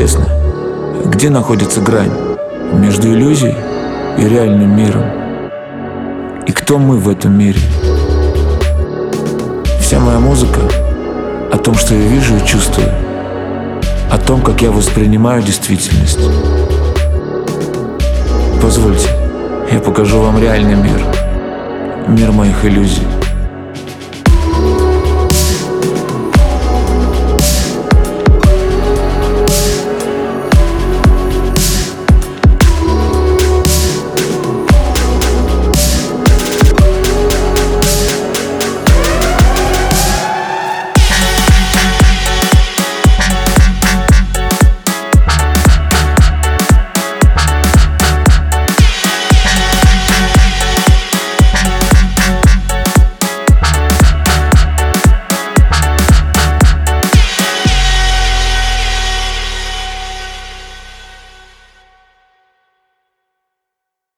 интересно, где находится грань между иллюзией и реальным миром? И кто мы в этом мире? Вся моя музыка о том, что я вижу и чувствую, о том, как я воспринимаю действительность. Позвольте, я покажу вам реальный мир, мир моих иллюзий.